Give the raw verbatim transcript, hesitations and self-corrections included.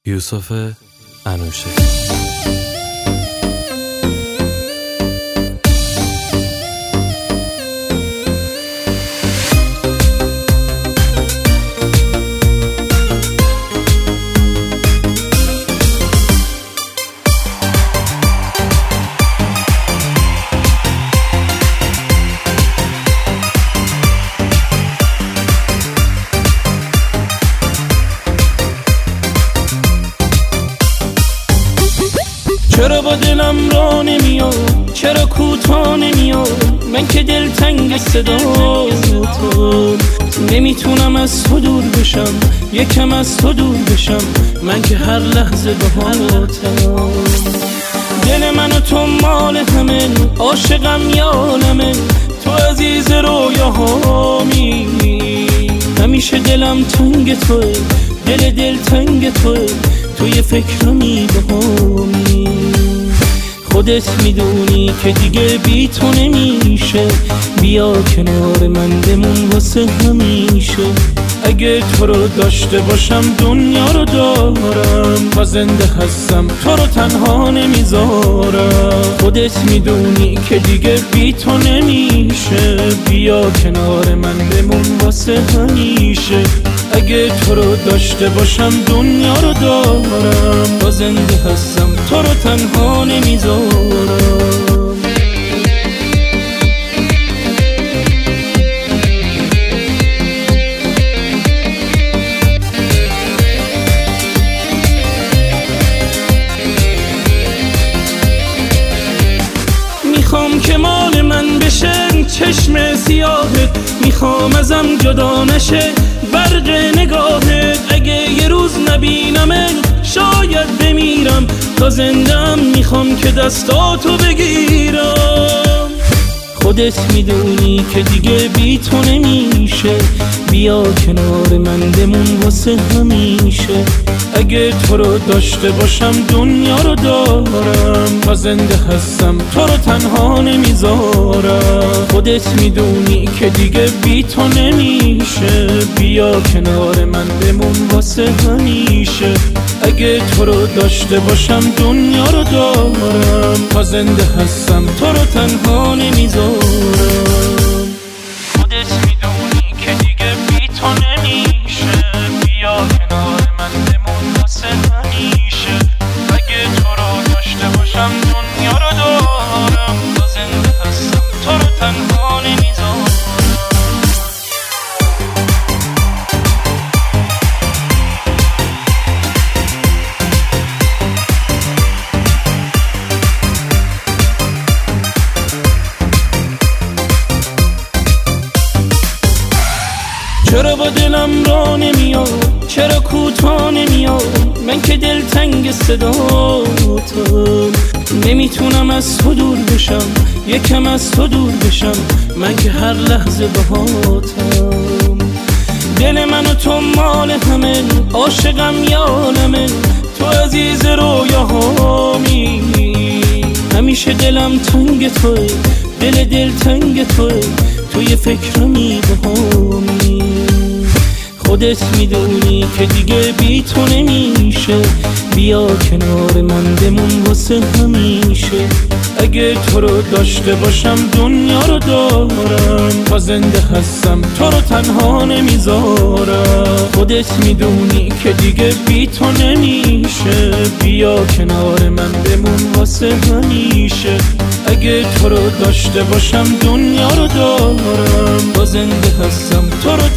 یوسف انوشه. چرا با دلم را نمیاد، چرا کوتاه نمیاد، من که دلتنگ صداتم. نمیتونم از تو دور بشم، یکم از تو دور بشم، من که هر لحظه باهاتم. دل من و تو مال همه، عاشقم یالمه، تو عزیز رویاهامی. همیشه دلم تنگ توه، دل دل تنگ توه، توی فکرمی بهامی. خودت میدونی که دیگه بی تو نمیشه، بیا کنار من بمون واسه همیشه. اگه تو رو داشته باشم دنیا رو دارم، و زنده هستم تو رو تنها نمیذارم. خودت میدونی که دیگه بی تو نمیشه، بیا کنار من بمون واسه همیشه. اگه تو رو داشته باشم دنیا رو دارم، و زنده هستم تو رو تنها نمیذارم. میخوام که مال من بشه چشم سیاهت، میخوام ازم جدا نشه برق نگاهت. اگه یه روز نبینمت شاید بمیرم، تا زندم میخوام که دستاتو بگیرم. خودت میدونی که دیگه بی تو نمیشه، بیا کنار من بمون واسه همیشه. اگه تو رو داشته باشم دنیا رو دارم، و زنده هستم تو رو تنها نمیذارم. خودت میدونی که دیگه بی تو نمیشه، بیا کنار من بمون واسه همیشه. اگه تو رو داشته باشم دنیا رو دارم، و زنده هستم تو رو تنها نمیذارم. خودت میدونی که دیگه بی تو نمیشه، بیا کنار من بمون واسه همیشه. اگه تو رو داشته باشم دنیا رو دارم، و زنده هستم تو رو تنها نمیذارم. چرا با دلم را نمیاد، چرا کوتاه نمیاد، من که دلتنگ صداتم. نمیتونم از تو دور بشم، یکم از تو دور بشم، من که هر لحظه باهاتم. دل من و تو مال همه، عاشقم یالمه، تو عزیز رویاهامی. همیشه دلم تنگ توه، دل دل تنگ توه، توی فکرمی بهامی. خودت میدونی که دیگه بی تو نمیشه، بیا کنار من بمون واسه همیشه. اگه تو رو داشته باشم دنیا رو دارم، و زنده هستم تو رو تنها نمیذارم. خودت میدونی که دیگه بی تو نمیشه، بیا کنار من بمون واسه همیشه. اگه تو رو داشته باشم دنیا رو دارم، و زنده هستم تو رو